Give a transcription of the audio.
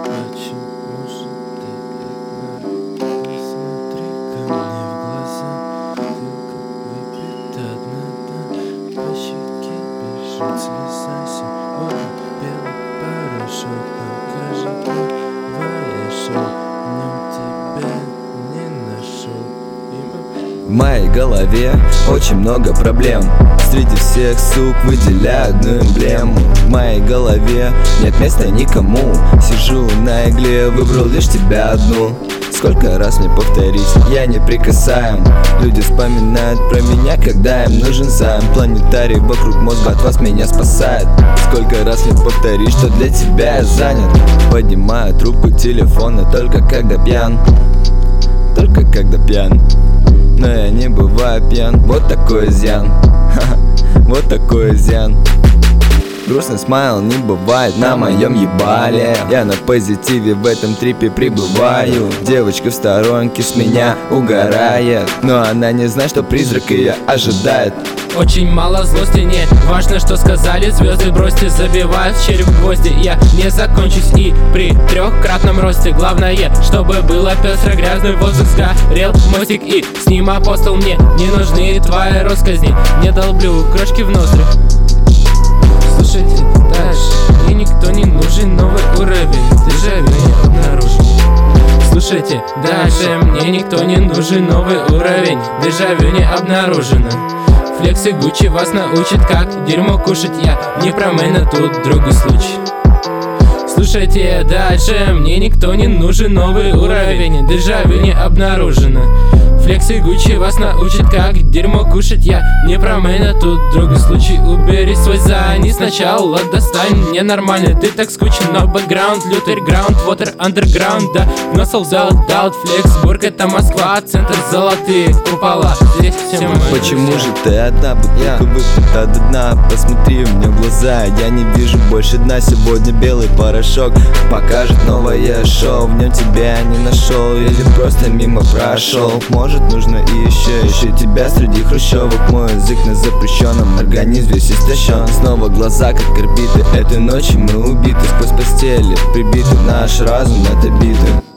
Почему же ты одна? Посмотри ко мне в глаза. Только выпьет одна, по щеке бежит слеза. Сегодня белый порошок, покажи, какая шел. Но тебя не нашел. В моей голове очень много проблем. Среди всех сук выделяю одну эмблему. В моей голове нет места никому. Сижу на игле, выбрал лишь тебя одну. Сколько раз мне повторить, я неприкасаем. Люди вспоминают про меня, когда им нужен займ. Планетарий вокруг мозга от вас меня спасает. Сколько раз мне повторить, что для тебя я занят. Поднимаю трубку телефона только когда пьян. Только когда пьян. Но я не бываю пьян. Вот такой изъян. Вот такой изъян. Грустный смайл не бывает на моем ебале. Я на позитиве в этом трипе пребываю. Девочка в сторонке с меня угорает, но она не знает, что призрак ее ожидает. Очень мало злости, не важно, что сказали звезды. Бросьте, забивают в череп гвозди. Я не закончусь и при трехкратном росте. Главное, чтобы было пестро, грязный воздух сгорел мостик. И с ним апостол, мне не нужны твои россказни. Не долблю крошки в ноздри. Слушайте дальше, мне никто не нужен, новый уровень дежавю не обнаружен. Слушайте дальше, мне никто не нужен, новый уровень дежавю не обнаружено. Флексы Гуччи вас научит, как дерьмо кушать. Я не про мэна, тут другой случай. Слушайте дальше, мне никто не нужен, новый уровень дежавю не обнаружено. Флексы Гуччи вас научит, как дерьмо кушать. Я не про мэна, тут другой случай. Убери свой зайни, сначала достань. Мне нормально, ты так скучен, но бэкграунд лютый граунд, water underground. Да, но солдат даут, флекс, Бург это Москва, центр золотые купола. Здесь все мои. Почему же ты одна, бутылка выпита до дна? Посмотри мне в глаза, я не вижу больше дна. Сегодня белый порошок покажет новое шоу. В нем тебя не нашел или просто мимо прошел. Может нужно и еще тебя среди хрущевок. Мой язык на запрещенном, организм весь истощен. Снова глаза как орбиты, этой ночью мы убиты. Сквозь постели прибиты, наш разум это биты.